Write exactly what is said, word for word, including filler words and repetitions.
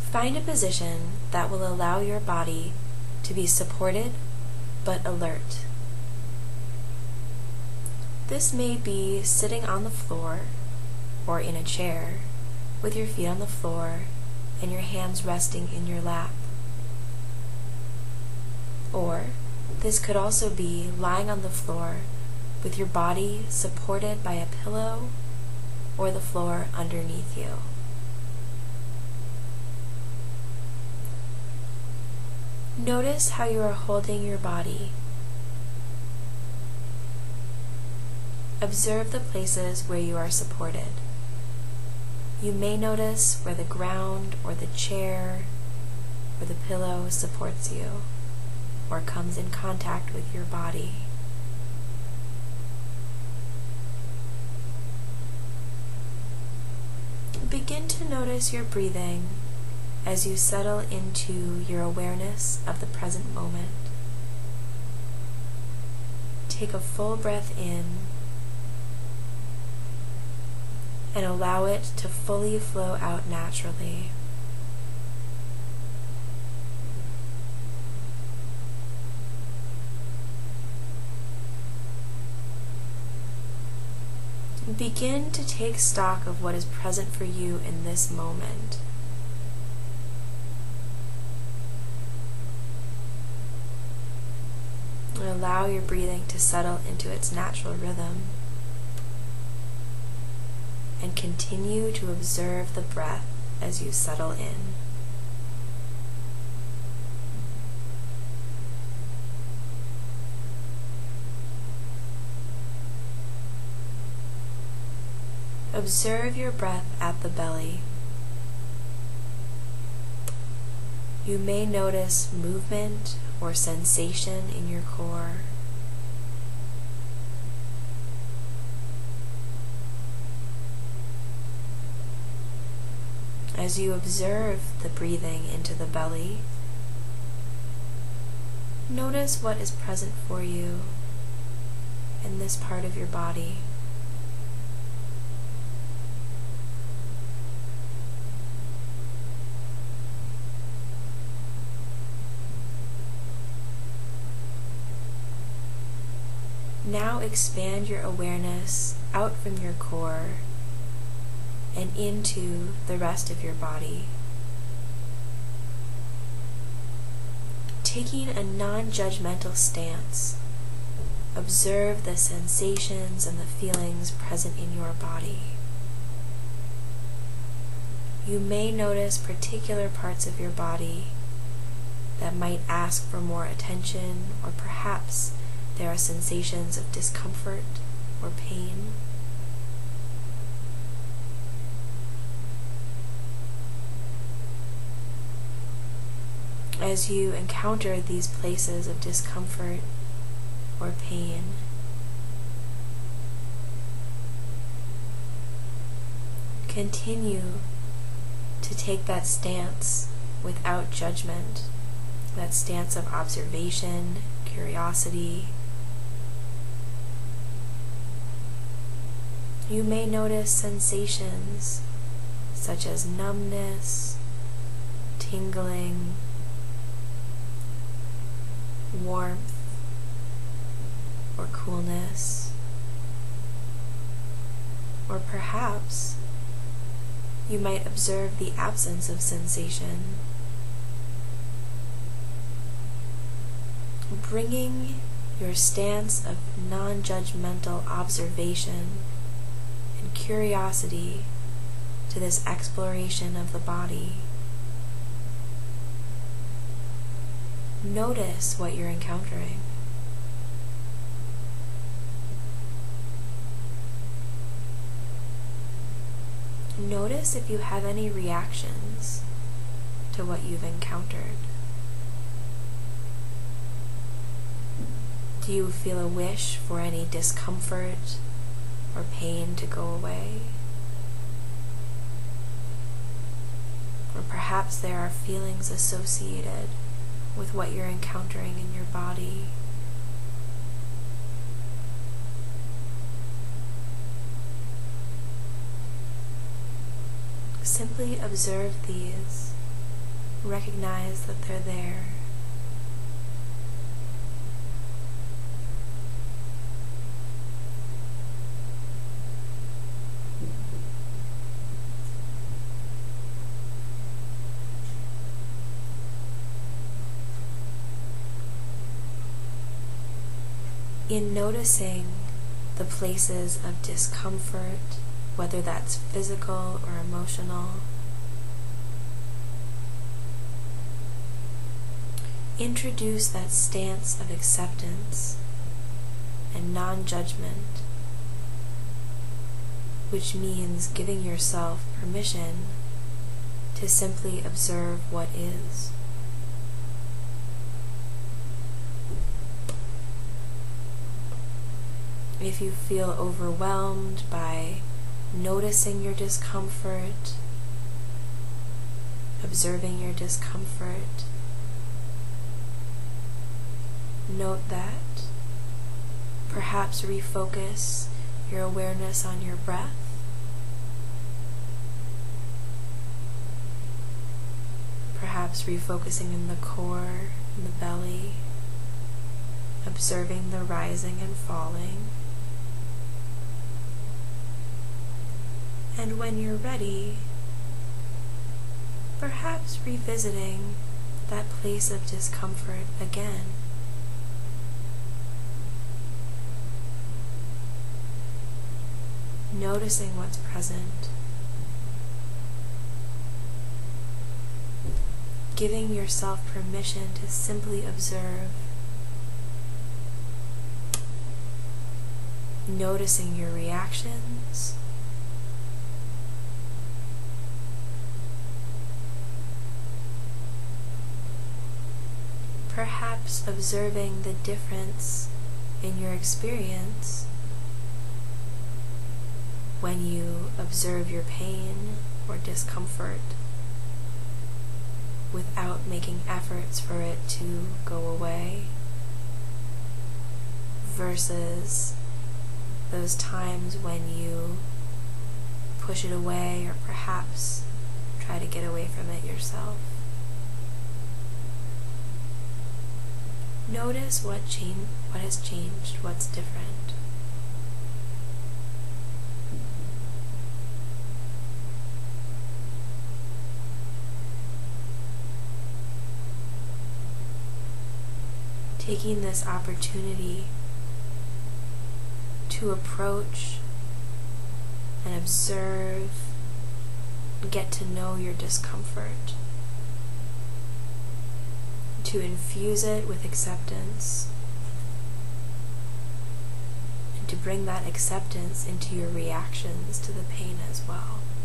Find a position that will allow your body to be supported but alert. This may be sitting on the floor or in a chair with your feet on the floor and your hands resting in your lap. Or this could also be lying on the floor with your body supported by a pillow or the floor underneath you. Notice how you are holding your body. Observe the places where you are supported. You may notice where the ground or the chair or the pillow supports you or comes in contact with your body. Begin to notice your breathing as you settle into your awareness of the present moment. Take a full breath in and allow it to fully flow out naturally. Begin to take stock of what is present for you in this moment. And allow your breathing to settle into its natural rhythm. And continue to observe the breath as you settle in. Observe your breath at the belly. You may notice movement or sensation in your core. As you observe the breathing into the belly, notice what is present for you in this part of your body. Now expand your awareness out from your core and into the rest of your body. Taking a non-judgmental stance, observe the sensations and the feelings present in your body. You may notice particular parts of your body that might ask for more attention, or perhaps there are sensations of discomfort or pain. As you encounter these places of discomfort or pain, continue to take that stance without judgment, that stance of observation, curiosity. You may notice sensations such as numbness, tingling, warmth, or coolness. Or perhaps you might observe the absence of sensation, bringing your stance of non-judgmental observation and curiosity to this exploration of the body. Notice what you're encountering. Notice if you have any reactions to what you've encountered. Do you feel a wish for any discomfort or pain to go away? Or perhaps there are feelings associated with what you're encountering in your body. Simply observe these recognize that they're there. In noticing the places of discomfort, whether that's physical or emotional, introduce that stance of acceptance and non-judgment, which means giving yourself permission to simply observe what is. If you feel overwhelmed by noticing your discomfort, observing your discomfort, note that. Perhaps refocus your awareness on your breath. Perhaps refocusing in the core, in the belly, observing the rising and falling. And when you're ready, perhaps revisiting that place of discomfort again. Noticing what's present. Giving yourself permission to simply observe. Noticing your reactions. Perhaps observing the difference in your experience when you observe your pain or discomfort without making efforts for it to go away, versus those times when you push it away or perhaps try to get away from it yourself. Notice what change, what has changed, what's different. Taking this opportunity to approach and observe and get to know your discomfort, to infuse it with acceptance, and to bring that acceptance into your reactions to the pain as well.